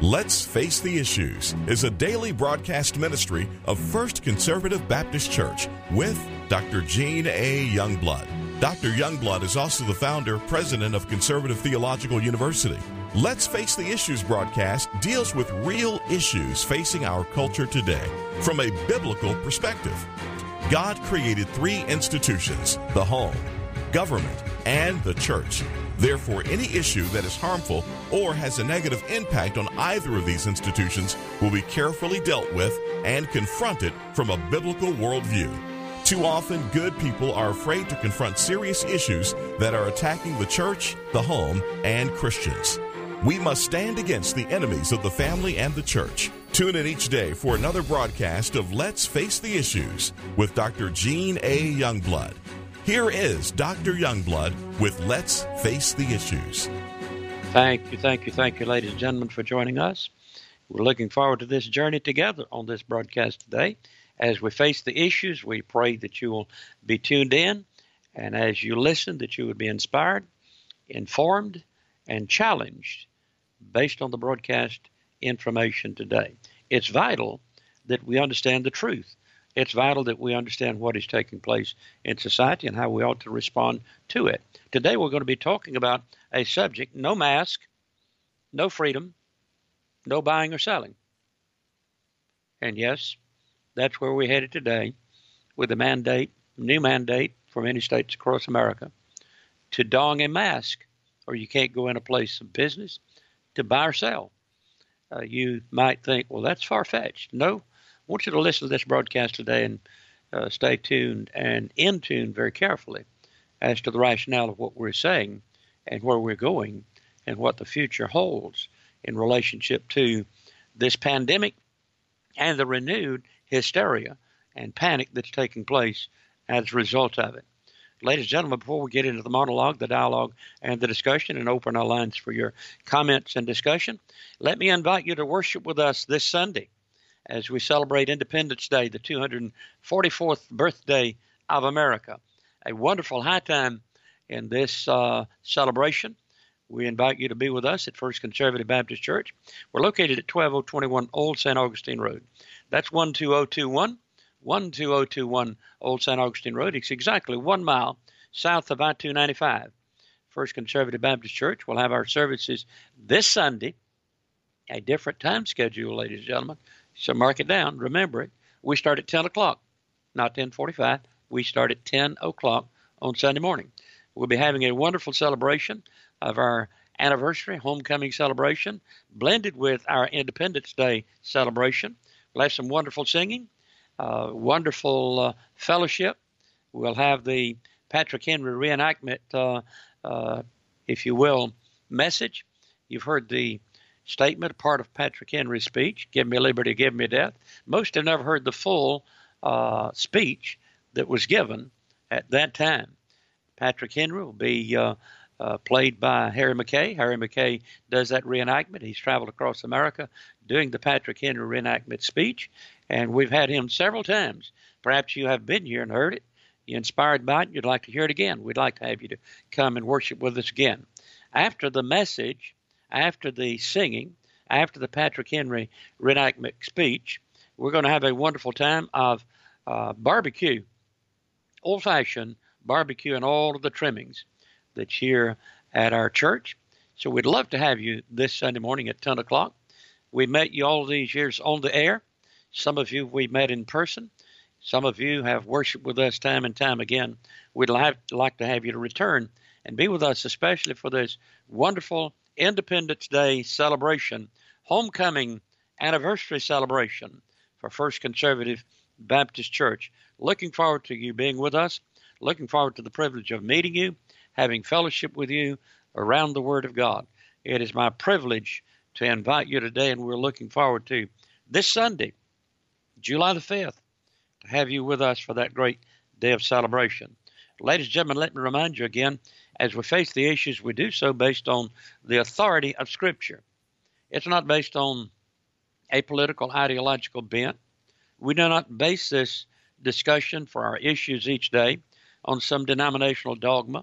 Let's Face the Issues is a daily broadcast ministry of First Conservative Baptist Church with Dr. Gene A. Youngblood. Dr. Youngblood is also the founder, president of Conservative Theological University. Let's Face the Issues broadcast deals with real issues facing our culture today from a biblical perspective. God created three institutions: the home, government, and the church. Therefore, any issue that is harmful or has a negative impact on either of these institutions will be carefully dealt with and confronted from a biblical worldview. Too often, good people are afraid to confront serious issues that are attacking the church, the home, and Christians. We must stand against the enemies of the family and the church. Tune in each day for another broadcast of Let's Face the Issues with Dr. Gene A. Youngblood. Here is Dr. Youngblood with Let's Face the Issues. Thank you, ladies and gentlemen, for joining us. We're looking forward to this journey together on this broadcast today. As we face the issues, we pray that you will be tuned in, and as you listen, that you would be inspired, informed, and challenged based on the broadcast information today. It's vital that we understand the truth. It's vital that we understand what is taking place in society and how we ought to respond to it. Today we're going to be talking about a subject: no mask, no freedom, no buying or selling. And yes, that's where we're headed today with a new mandate for many states across America to don a mask, or you can't go in a place of business to buy or sell. You might think, well, that's far-fetched. No. I want you to listen to this broadcast today and stay tuned and in tune very carefully as to the rationale of what we're saying and where we're going and what the future holds in relationship to this pandemic and the renewed hysteria and panic that's taking place as a result of it. Ladies and gentlemen, before we get into the monologue, the dialogue, and the discussion and open our lines for your comments and discussion, let me invite you to worship with us this Sunday as we celebrate Independence Day, the 244th birthday of America. A wonderful high time in this celebration. We invite you to be with us at First Conservative Baptist Church. We're located at 12021 Old St. Augustine Road. That's 12021 Old St. Augustine Road. It's exactly 1 mile south of I-295. First Conservative Baptist Church will have our services this Sunday, a different time schedule, ladies and gentlemen. So mark it down. Remember it. We start at 10 o'clock, not 10:45. We start at 10 o'clock on Sunday morning. We'll be having a wonderful celebration of our anniversary, homecoming celebration, blended with our Independence Day celebration. We'll have some wonderful singing, wonderful fellowship. We'll have the Patrick Henry reenactment, if you will, message. You've heard the statement, a part of Patrick Henry's speech, "Give me liberty, give me death." Most have never heard the full speech that was given at that time. Patrick Henry will be played by Harry McKay. Harry McKay does that reenactment. He's traveled across America doing the Patrick Henry reenactment speech, and we've had him several times. Perhaps you have been here and heard it. You're inspired by it, and you'd like to hear it again. We'd like to have you to come and worship with us again. After the message, after the singing, after the Patrick Henry reenactment speech, we're going to have a wonderful time of barbecue, old-fashioned barbecue and all of the trimmings that's here at our church. So we'd love to have you this Sunday morning at 10 o'clock. We met you all these years on the air. Some of you we met in person. Some of you have worshiped with us time and time again. We'd like to have you to return and be with us, especially for this wonderful Independence Day celebration, homecoming anniversary celebration for First Conservative Baptist Church. Looking forward to you being with us. Looking forward to the privilege of meeting you, having fellowship with you around the Word of God. It is my privilege to invite you today, and we're looking forward to this Sunday, July the 5th, to have you with us for that great day of celebration. Ladies and gentlemen, let me remind you again, as we face the issues, we do so based on the authority of Scripture. It's not based on a political, ideological bent. We do not base this discussion for our issues each day on some denominational dogma.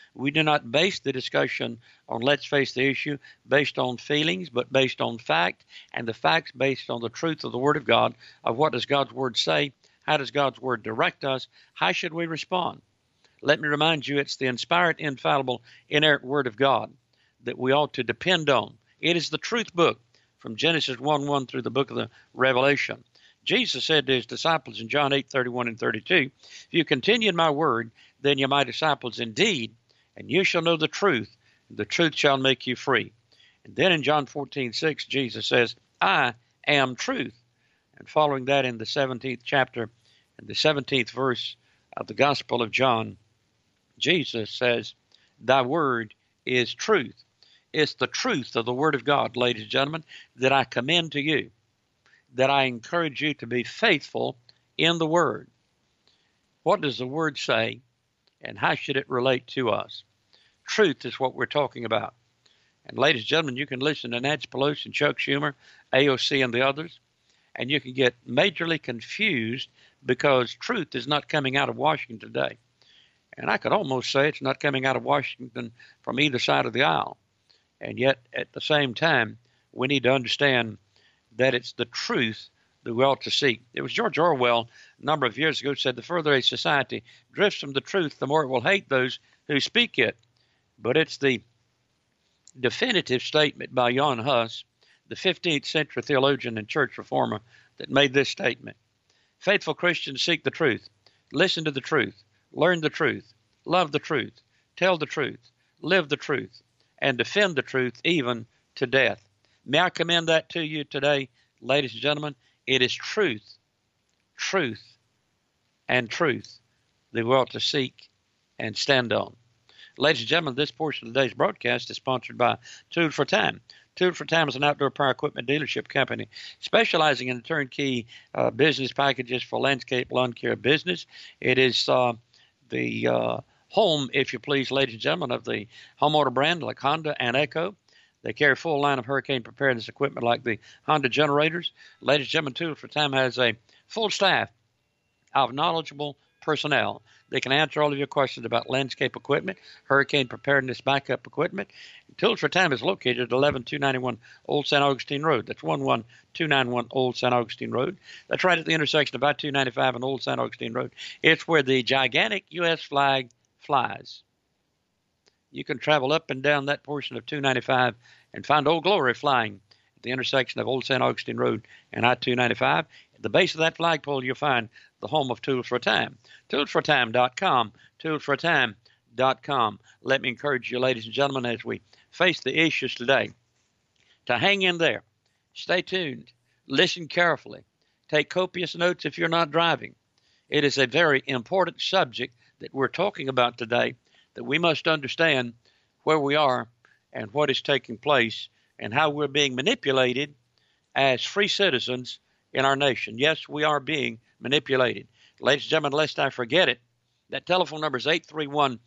We do not base the discussion on let's face the issue based on feelings, but based on fact, and the facts based on the truth of the Word of God, of what does God's Word say, how does God's Word direct us, how should we respond. Let me remind you, it's the inspired, infallible, inerrant Word of God that we ought to depend on. It is the truth book from Genesis 1:1 through the book of the Revelation. Jesus said to his disciples in John 8:31 and 32, if you continue in my word, then you're my disciples indeed, and you shall know the truth, and the truth shall make you free. And then in John 14:6, Jesus says, I am truth. And following that in the 17th chapter and the 17th verse of the Gospel of John, Jesus says, thy word is truth. It's the truth of the Word of God, ladies and gentlemen, that I commend to you, that I encourage you to be faithful in the Word. What does the Word say, and how should it relate to us? Truth is what we're talking about. And ladies and gentlemen, you can listen to Nancy Pelosi and Chuck Schumer, AOC, and the others, and you can get majorly confused because truth is not coming out of Washington today. And I could almost say it's not coming out of Washington from either side of the aisle. And yet, at the same time, we need to understand that it's the truth that we ought to seek. It was George Orwell a number of years ago said, the further a society drifts from the truth, the more it will hate those who speak it. But it's the definitive statement by Jan Hus, the 15th century theologian and church reformer, that made this statement. Faithful Christians seek the truth, listen to the truth, learn the truth, love the truth, tell the truth, live the truth, and defend the truth even to death. May I commend that to you today, ladies and gentlemen? It is truth, truth, and truth that we ought to seek and stand on. Ladies and gentlemen, this portion of today's broadcast is sponsored by Tool for Time. Tool for Time is an outdoor power equipment dealership company specializing in turnkey business packages for landscape lawn care business. It is the home, if you please, ladies and gentlemen, of the homeowner brand like Honda and Echo. They carry a full line of hurricane preparedness equipment like the Honda generators. Ladies and gentlemen, Tool for Time has a full staff of knowledgeable personnel. They can answer all of your questions about landscape equipment, hurricane preparedness backup equipment. Tools for Time is located at 11291 Old St. Augustine Road. That's 11291 Old St. Augustine Road. That's right at the intersection of I-295 and Old St. Augustine Road. It's where the gigantic U.S. flag flies. You can travel up and down that portion of 295 and find Old Glory flying at the intersection of Old St. Augustine Road and I-295. At the base of that flagpole, you'll find the home of Tools for Time. ToolsForTime.com. ToolsForTime.com. Let me encourage you, ladies and gentlemen, as we face the issues today, to hang in there. Stay tuned. Listen carefully. Take copious notes if you're not driving. It is a very important subject that we're talking about today, that we must understand where we are and what is taking place and how we're being manipulated as free citizens in our nation. Yes, we are being manipulated. Ladies and gentlemen, lest I forget it, that telephone number is 831-0917,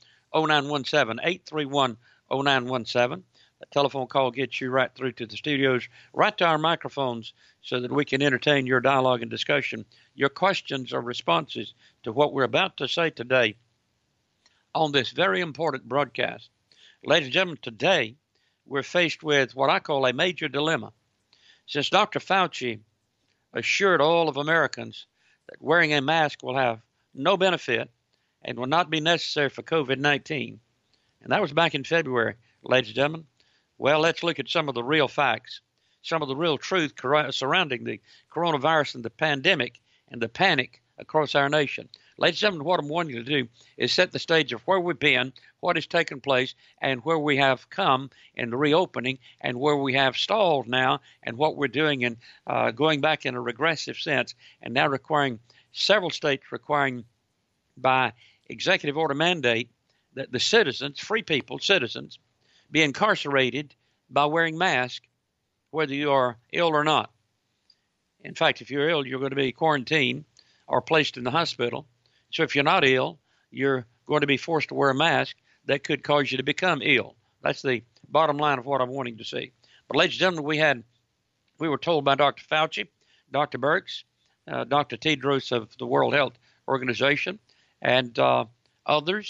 831-0917. That telephone call gets you right through to the studios, right to our microphones, so that we can entertain your dialogue and discussion, your questions or responses to what we're about to say today on this very important broadcast. Ladies and gentlemen, today we're faced with what I call a major dilemma. Since Dr. Fauci assured all of Americans that wearing a mask will have no benefit and will not be necessary for COVID-19, and that was back in February, ladies and gentlemen. Well, let's look at some of the real facts, some of the real truth surrounding the coronavirus and the pandemic and the panic across our nation. Ladies and gentlemen, what I'm wanting to do is set the stage of where we've been, what has taken place, and where we have come in the reopening, and where we have stalled now, and what we're doing in going back in a regressive sense, and now requiring several states requiring by executive order mandate that the citizens, free people, citizens, be incarcerated by wearing masks, whether you are ill or not. In fact, if you're ill, you're going to be quarantined or placed in the hospital. So if you're not ill, you're going to be forced to wear a mask that could cause you to become ill. That's the bottom line of what I'm wanting to see. But ladies and gentlemen, we were told by Dr. Fauci, Dr. Birx, Dr. Tedros of the World Health Organization, and others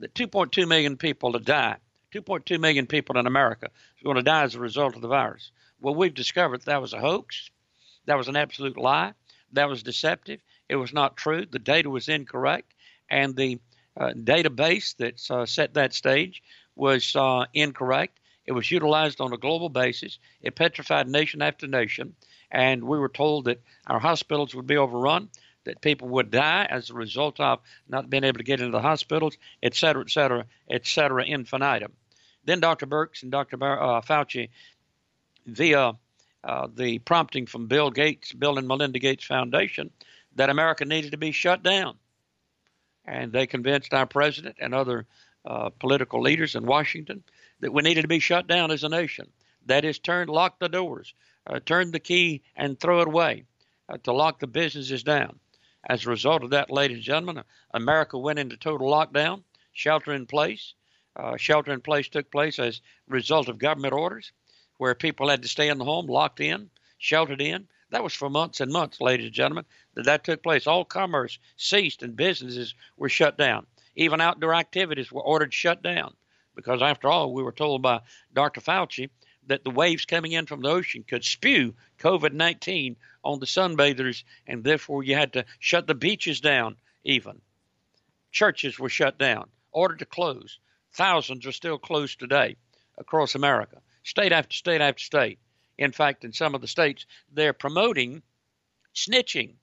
that 2.2 million people to die. 2.2 million people in America are going to die as a result of the virus. Well, we've discovered that was a hoax. That was an absolute lie. That was deceptive. It was not true. The data was incorrect. And the database that set that stage was incorrect. It was utilized on a global basis. It petrified nation after nation. And we were told that our hospitals would be overrun, that people would die as a result of not being able to get into the hospitals, et cetera, infinitum. Then Dr. Birx and Dr. Fauci, via the prompting from Bill and Melinda Gates Foundation, that America needed to be shut down. And they convinced our president and other political leaders in Washington that we needed to be shut down as a nation. That is, lock the doors, turn the key and throw it away, to lock the businesses down. As a result of that, ladies and gentlemen, America went into total lockdown, shelter in place. Shelter in place took place as a result of government orders where people had to stay in the home, locked in, sheltered in. That was for months and months, ladies and gentlemen, that took place. All commerce ceased and businesses were shut down. Even outdoor activities were ordered shut down because, after all, we were told by Dr. Fauci that the waves coming in from the ocean could spew COVID-19 on the sunbathers, and therefore you had to shut the beaches down even. Churches were shut down, ordered to close. Thousands are still closed today across America, state after state after state. In fact, in some of the states, they're promoting snitching.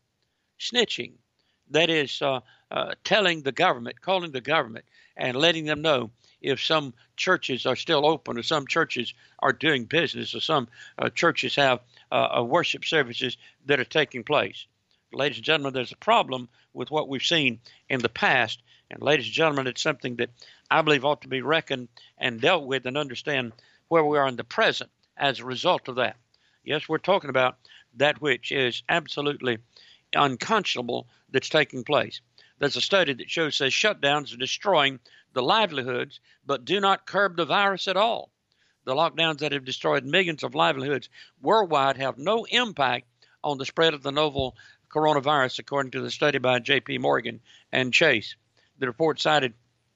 That is telling the government, calling the government, and letting them know if some churches are still open or some churches are doing business or some churches have worship services that are taking place. Ladies and gentlemen, there's a problem with what we've seen in the past. And ladies and gentlemen, it's something that I believe ought to be reckoned and dealt with and understand where we are in the present as a result of that. Yes, we're talking about that which is absolutely unconscionable that's taking place. There's a study that says shutdowns are destroying the livelihoods, but do not curb the virus at all. The lockdowns that have destroyed millions of livelihoods worldwide have no impact on the spread of the novel coronavirus, according to the study by J.P. Morgan and Chase. The report cited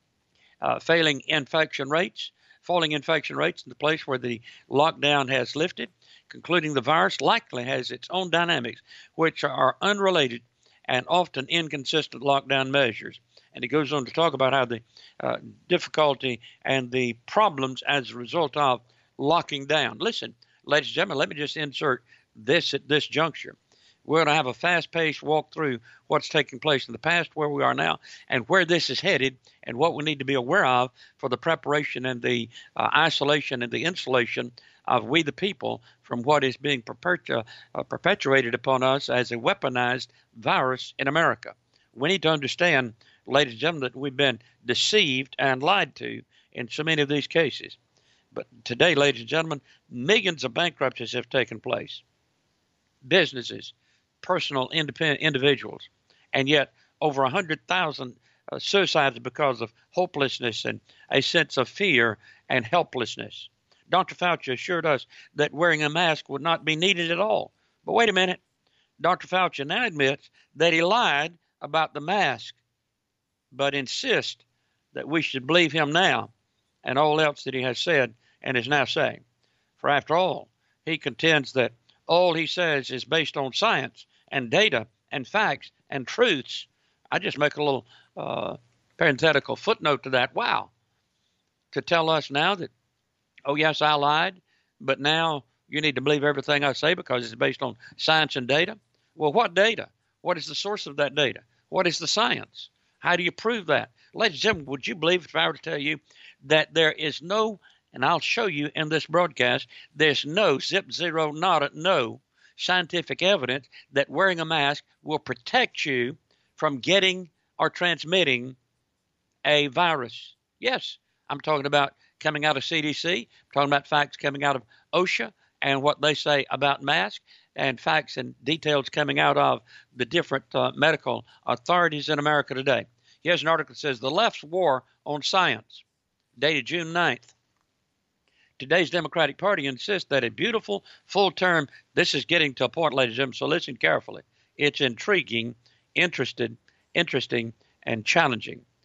falling infection rates in the place where the lockdown has lifted, concluding the virus likely has its own dynamics, which are unrelated and often inconsistent lockdown measures. And it goes on to talk about how the difficulty and the problems as a result of locking down. Listen, ladies and gentlemen, let me just insert this at this juncture. We're going to have a fast-paced walk through what's taking place in the past, where we are now, and where this is headed, and what we need to be aware of for the preparation and the isolation and the insulation of we the people from what is being perpetuated upon us as a weaponized virus in America. We need to understand, ladies and gentlemen, that we've been deceived and lied to in so many of these cases. But today, ladies and gentlemen, millions of bankruptcies have taken place. Businesses, personal, independent individuals, and yet over 100,000 suicides because of hopelessness and a sense of fear and helplessness. Dr. Fauci assured us that wearing a mask would not be needed at all. But wait a minute. Dr. Fauci now admits that he lied about the mask, but insists that we should believe him now and all else that he has said and is now saying. For after all, he contends that all he says is based on science and data and facts and truths. I just make a little parenthetical footnote to that. Wow. To tell us now that, oh, yes, I lied, but now you need to believe everything I say because it's based on science and data. Well, what data? What is the source of that data? What is the science? How do you prove that? Ladies and gentlemen, would you believe if I were to tell you that there is no, and I'll show you in this broadcast, there's no no scientific evidence that wearing a mask will protect you from getting or transmitting a virus. Yes, I'm talking about coming out of CDC, I'm talking about facts coming out of OSHA and what they say about masks, and facts and details coming out of the different medical authorities in America today. Here's an article that says, The Left's War on Science, dated June 9th. Today's Democratic Party insists that a beautiful, full-term, this is getting to a point, ladies and gentlemen, so listen carefully. It's intriguing, interesting, and challenging.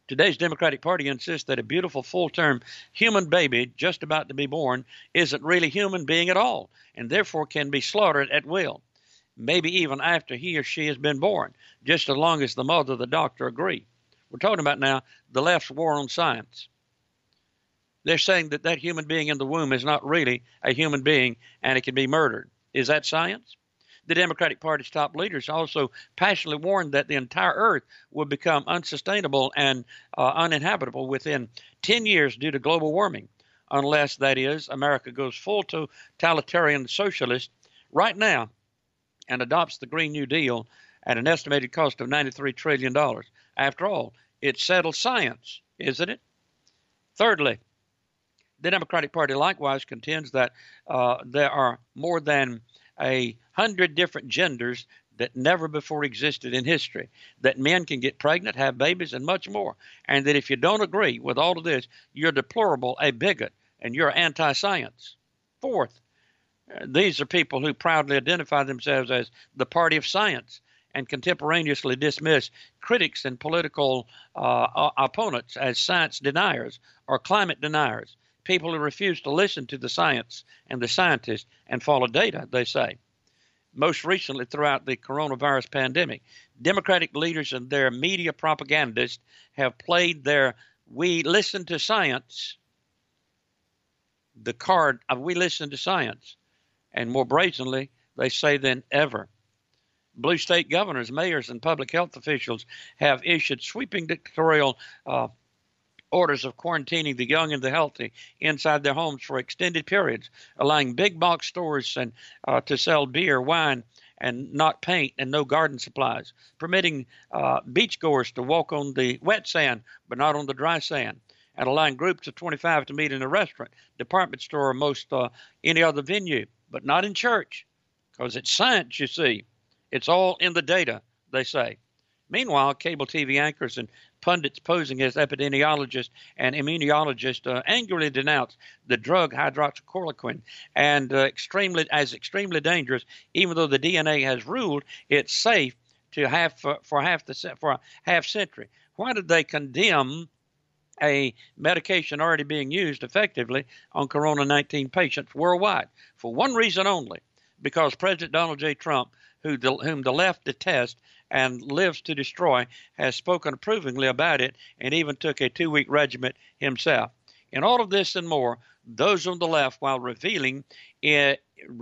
Today's Democratic Party insists that a beautiful full-term human baby just about to be born isn't really a human being at all, and therefore can be slaughtered at will, maybe even after he or she has been born, just as long as the mother or the doctor agree. We're talking about now the left's war on science. They're saying that that human being in the womb is not really a human being and it can be murdered. Is that science? The Democratic Party's top leaders also passionately warned that the entire earth would become unsustainable and uninhabitable within 10 years due to global warming, unless, that is, America goes full totalitarian socialist right now and adopts the Green New Deal at an estimated cost of $93 trillion. After all, it's settled science, isn't it? Thirdly, the Democratic Party likewise contends that there are more than 100 different genders that never before existed in history, that men can get pregnant, have babies, and much more, and that if you don't agree with all of this, you're deplorable, a bigot, and you're anti-science. Fourth, these are people who proudly identify themselves as the party of science and contemporaneously dismiss critics and political opponents as science deniers or climate deniers, people who refuse to listen to the science and the scientists and follow data, they say. Most recently, throughout the coronavirus pandemic, Democratic leaders and their media propagandists have played their "we listen to science," the card of "we listen to science," and more brazenly, they say, than ever. Blue state governors, mayors, and public health officials have issued sweeping dictatorial orders of quarantining the young and the healthy inside their homes for extended periods, allowing big box stores and to sell beer, wine, and not paint and no garden supplies, permitting beachgoers to walk on the wet sand but not on the dry sand, and allowing groups of 25 to meet in a restaurant, department store, or most any other venue, but not in church, because it's science, you see. It's all in the data, they say. Meanwhile, cable TV anchors and pundits posing as epidemiologists and immunologists angrily denounce the drug hydroxychloroquine and extremely dangerous, even though the DNA has ruled it's safe to for a half century. Why did they condemn a medication already being used effectively on Corona-19 patients worldwide? For one reason only, because President Donald J. Trump, whom the left detests and lives to destroy, has spoken approvingly about it and even took a 2-week regimen himself. In all of this and more, those on the left, while reveling in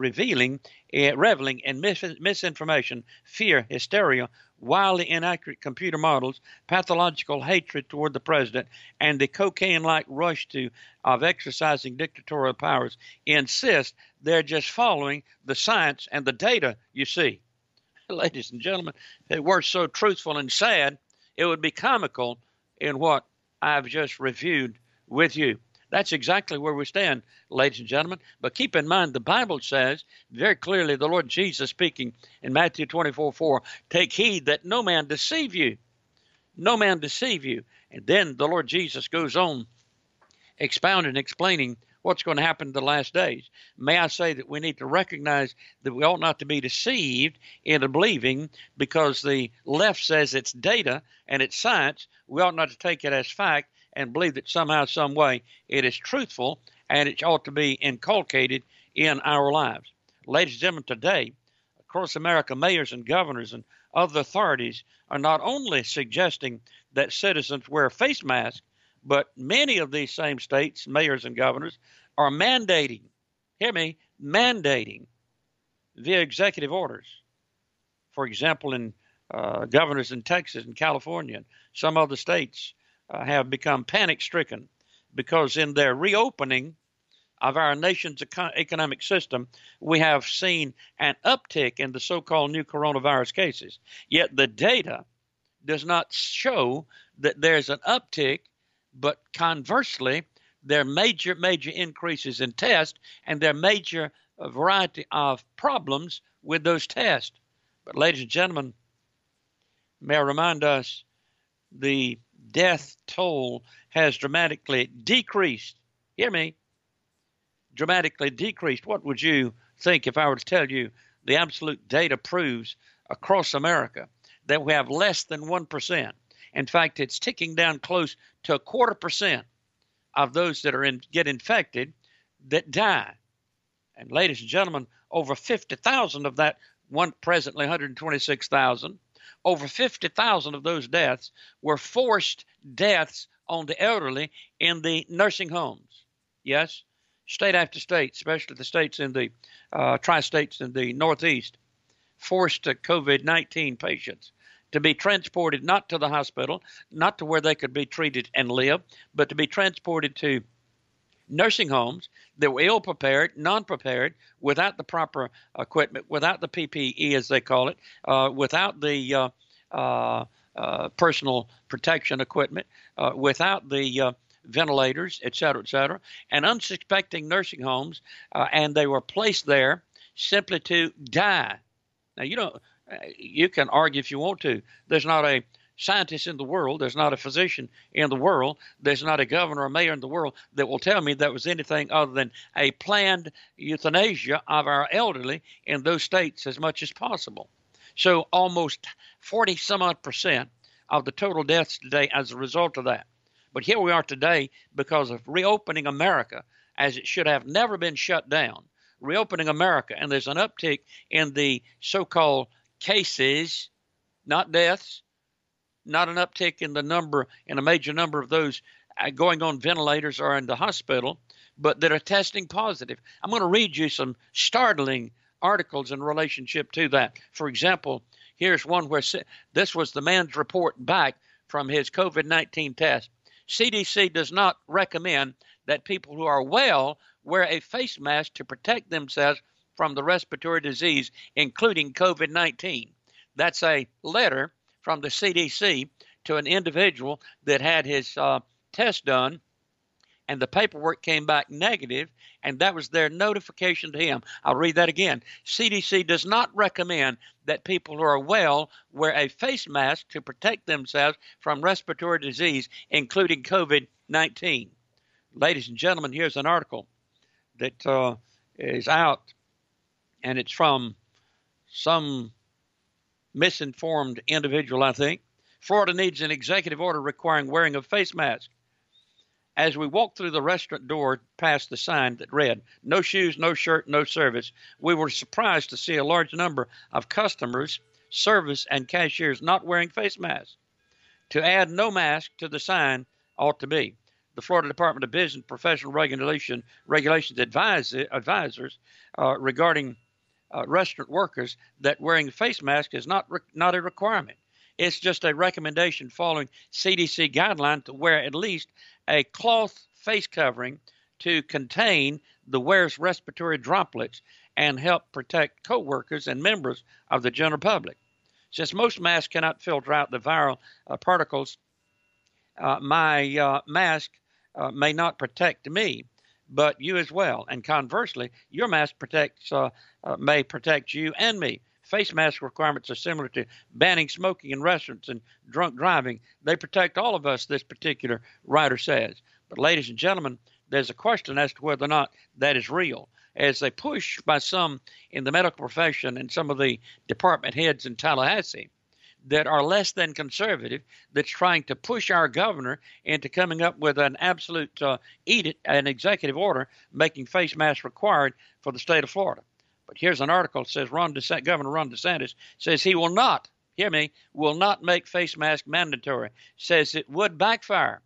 misinformation, fear, hysteria, wildly inaccurate computer models, pathological hatred toward the president, and the cocaine-like rush of exercising dictatorial powers, insist they're just following the science and the data, you see. Ladies and gentlemen, if it were so truthful and sad, it would be comical in what I've just reviewed with you. That's exactly where we stand, ladies and gentlemen. But keep in mind, the Bible says very clearly, the Lord Jesus speaking in Matthew 24:4, take heed that no man deceive you. No man deceive you. And then the Lord Jesus goes on expounding and explaining what's going to happen in the last days. May I say that we need to recognize that we ought not to be deceived into believing because the left says it's data and it's science. We ought not to take it as fact and believe that somehow, some way, it is truthful and it ought to be inculcated in our lives. Ladies and gentlemen, today, across America, mayors and governors and other authorities are not only suggesting that citizens wear face masks, but many of these same states, mayors and governors, are mandating, hear me, mandating via executive orders. For example, in governors in Texas and California and some other states have become panic-stricken because in their reopening of our nation's economic system, we have seen an uptick in the so-called new coronavirus cases. Yet the data does not show that there's an uptick, but conversely, there are major increases in tests, and there are major variety of problems with those tests. But ladies and gentlemen, may I remind us, the death toll has dramatically decreased. Hear me? Dramatically decreased. What would you think if I were to tell you the absolute data proves across America that we have less than 1%? In fact, it's ticking down close to 0.25% of those that get infected that die. And ladies and gentlemen, over 50,000 of that, presently 126,000, over 50,000 of those deaths were forced deaths on the elderly in the nursing homes. Yes, state after state, especially the states in the tri-states in the Northeast, forced COVID-19 patients to be transported not to the hospital, not to where they could be treated and live, but to be transported to nursing homes that were ill-prepared, non-prepared, without the proper equipment, without the PPE, as they call it, without the personal protection equipment, without the ventilators, et cetera, and unsuspecting nursing homes, and they were placed there simply to die. Now, you can argue if you want to. There's not a scientist in the world, there's not a physician in the world, there's not a governor or mayor in the world that will tell me that was anything other than a planned euthanasia of our elderly in those states as much as possible. So almost 40-some-odd% of the total deaths today as a result of that. But here we are today because of reopening America, as it should have never been shut down. Reopening America, and there's an uptick in the so-called cases, not deaths, not an uptick in a major number of those going on ventilators or in the hospital, but that are testing positive. I'm going to read you some startling articles in relationship to that. For example, here's one where this was the man's report back from his COVID-19 test. CDC does not recommend that people who are well wear a face mask to protect themselves from the respiratory disease, including COVID-19. That's a letter from the CDC to an individual that had his test done, and the paperwork came back negative, and that was their notification to him. I'll read that again. CDC does not recommend that people who are well wear a face mask to protect themselves from respiratory disease, including COVID-19. Ladies and gentlemen, here's an article that is out, and it's from some misinformed individual, I think. Florida needs an executive order requiring wearing of face masks. As we walked through the restaurant door past the sign that read, "No shoes, no shirt, no service," we were surprised to see a large number of customers, service, and cashiers not wearing face masks. To add "no mask" to the sign ought to be. The Florida Department of Business and Professional Regulations advisors regarding restaurant workers that wearing a face mask is not a requirement. It's just a recommendation following CDC guideline to wear at least a cloth face covering to contain the wearer's respiratory droplets and help protect coworkers and members of the general public. Since most masks cannot filter out the viral particles, my mask may not protect me, but you as well. And conversely, your mask may protect you and me. Face mask requirements are similar to banning smoking in restaurants and drunk driving. They protect all of us, this particular writer says. But ladies and gentlemen, there's a question as to whether or not that is real. As they push by some in the medical profession and some of the department heads in Tallahassee that are less than conservative, that's trying to push our governor into coming up with an absolute edict, an executive order making face masks required for the state of Florida. But here's an article that says Governor Ron DeSantis says he will not, hear me, will not make face mask mandatory, says it would backfire.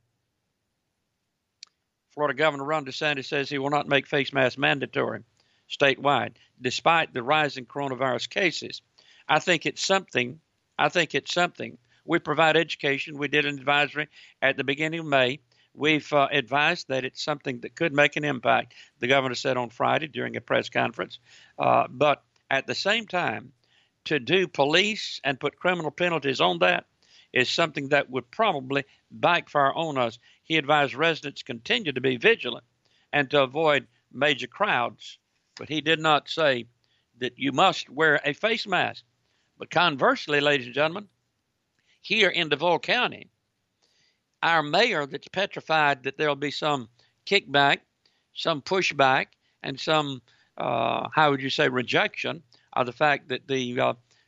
Florida Governor Ron DeSantis says he will not make face masks mandatory statewide, despite the rising coronavirus cases. I think it's something. We provide education. We did an advisory at the beginning of May. We've advised that it's something that could make an impact, the governor said on Friday during a press conference. But at the same time, to do police and put criminal penalties on that is something that would probably backfire on us. He advised residents continue to be vigilant and to avoid major crowds. But he did not say that you must wear a face mask. But conversely, ladies and gentlemen, here in Duval County, our mayor that's petrified that there'll be some kickback, some pushback, and some, rejection of the fact that the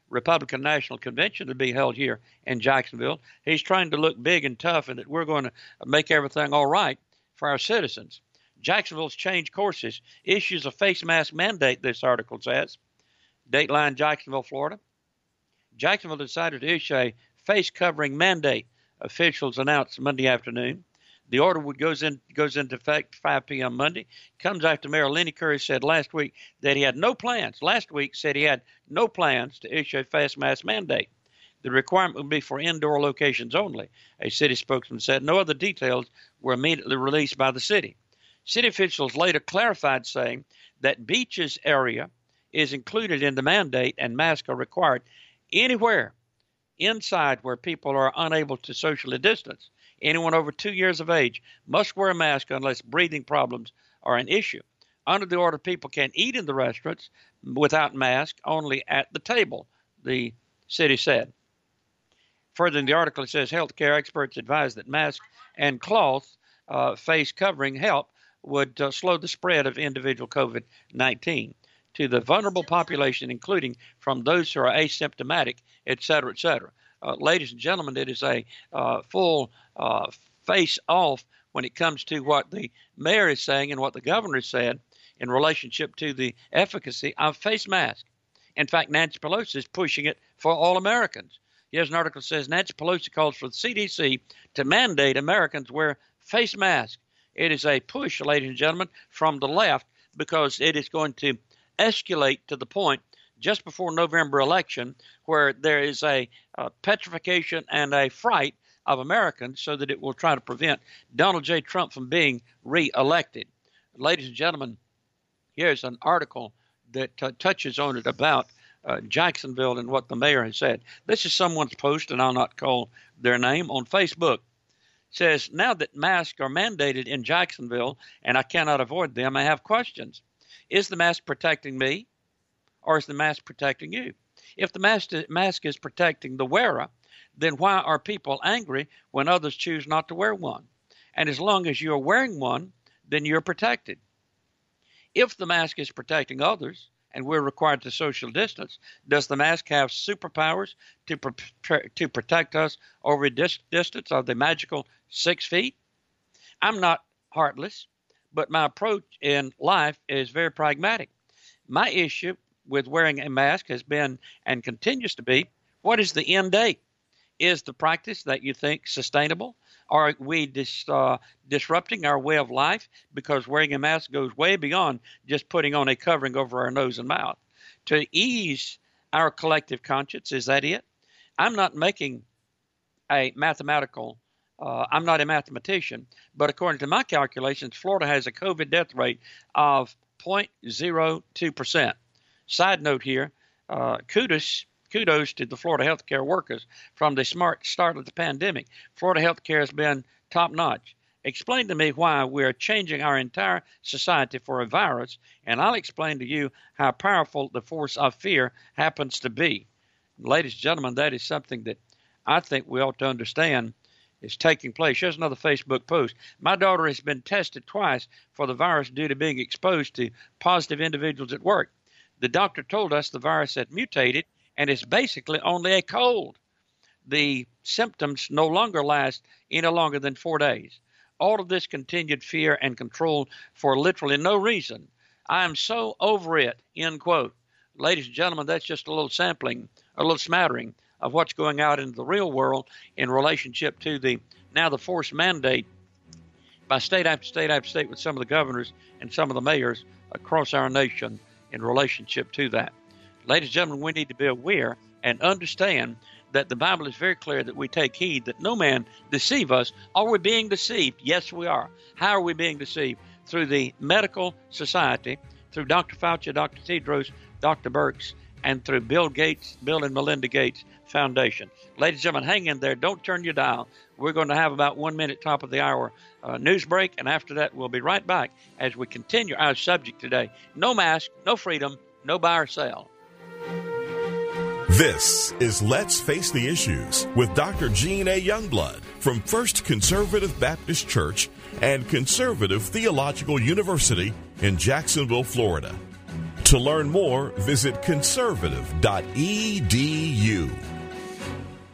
Republican National Convention to be held here in Jacksonville. He's trying to look big and tough and that we're going to make everything all right for our citizens. Jacksonville's changed courses, issues a face mask mandate, this article says. Dateline, Jacksonville, Florida. Jacksonville decided to issue a face covering mandate, officials announced Monday afternoon. The order goes into effect 5 p.m. Monday. Comes after Mayor Lenny Curry said last week that he had no plans. Last week said he had no plans to issue a face mask mandate. The requirement would be for indoor locations only. A city spokesman said no other details were immediately released by the city. City officials later clarified, saying that beaches area is included in the mandate and masks are required anywhere inside where people are unable to socially distance. Anyone over 2 years of age must wear a mask unless breathing problems are an issue. Under the order, people can eat in the restaurants without mask, only at the table, the city said. Further in the article, it says healthcare experts advise that masks and cloth face covering help would slow the spread of individual COVID-19 to the vulnerable population, including from those who are asymptomatic, et cetera, et cetera. Ladies and gentlemen, it is a full face-off when it comes to what the mayor is saying and what the governor said in relationship to the efficacy of face masks. In fact, Nancy Pelosi is pushing it for all Americans. Here's an article that says Nancy Pelosi calls for the CDC to mandate Americans wear face masks. It is a push, ladies and gentlemen, from the left because it is going to escalate to the point just before November election where there is a petrification and a fright of Americans so that it will try to prevent Donald J. Trump from being reelected. Ladies and gentlemen, here's an article that touches on it about Jacksonville and what the mayor has said. This is someone's post, and I'll not call their name, on Facebook. It says, now that masks are mandated in Jacksonville and I cannot avoid them, I have questions. Is the mask protecting me? Or is the mask protecting you? If the mask is protecting the wearer, then why are people angry when others choose not to wear one? And as long as you're wearing one, then you're protected. If the mask is protecting others and we're required to social distance, does the mask have superpowers to protect us over a distance of the magical 6 feet? I'm not heartless, but my approach in life is very pragmatic. My issue with wearing a mask has been and continues to be, what is the end date? Is the practice that you think sustainable? Are we disrupting our way of life because wearing a mask goes way beyond just putting on a covering over our nose and mouth? To ease our collective conscience, is that it? I'm not making a mathematical I'm not a mathematician, but according to my calculations, Florida has a COVID death rate of 0.02%. Side note here, kudos to the Florida healthcare workers from the smart start of the pandemic. Florida healthcare has been top-notch. Explain to me why we're changing our entire society for a virus, and I'll explain to you how powerful the force of fear happens to be. Ladies and gentlemen, that is something that I think we ought to understand is taking place. Here's another Facebook post. My daughter has been tested twice for the virus due to being exposed to positive individuals at work. The doctor told us the virus had mutated and is basically only a cold. The symptoms no longer last any longer than 4 days. All of this continued fear and control for literally no reason. I am so over it, end quote. Ladies and gentlemen, that's just a little sampling, a little smattering of what's going out into the real world in relationship to the forced mandate by state after state after state with some of the governors and some of the mayors across our nation in relationship to that. Ladies and gentlemen, we need to be aware and understand that the Bible is very clear that we take heed that no man deceive us. Are we being deceived? Yes, we are. How are we being deceived? Through the medical society, through Dr. Fauci, Dr. Tedros, Dr. Birx, and through Bill and Melinda Gates Foundation. Ladies and gentlemen, hang in there. Don't turn your dial. We're going to have about 1 minute top of the hour news break, and after that, we'll be right back as we continue our subject today. No mask, no freedom, no buy or sell. This is Let's Face the Issues with Dr. Gene A. Youngblood from First Conservative Baptist Church and Conservative Theological University in Jacksonville, Florida. To learn more, visit conservative.edu.